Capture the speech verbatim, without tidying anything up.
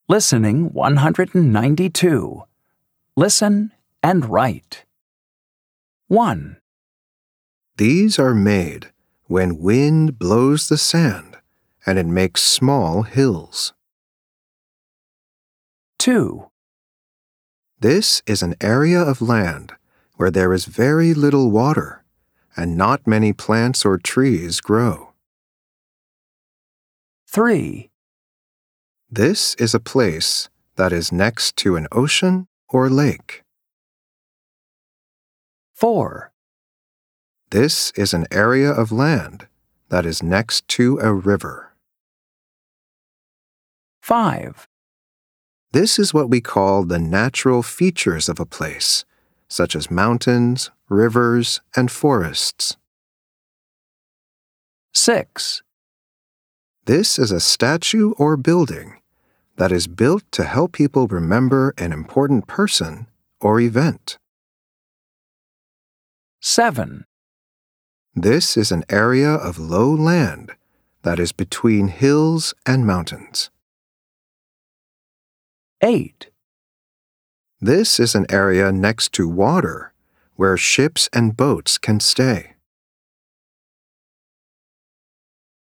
Listening one hundred ninety-two. Listen and write. one. These are made when wind blows the sand and it makes small hills. two. This is an area of land where there is very little water and not many plants or trees grow. three. This is a place that is next to an ocean or lake. four. This is an area of land that is next to a river. five. This is what we call the natural features of a place, such as mountains, rivers, and forests. six. This is a statue or building that is built to help people remember an important person or event. seven. This is an area of low land that is between hills and mountains. eight. This is an area next to water where ships and boats can stay.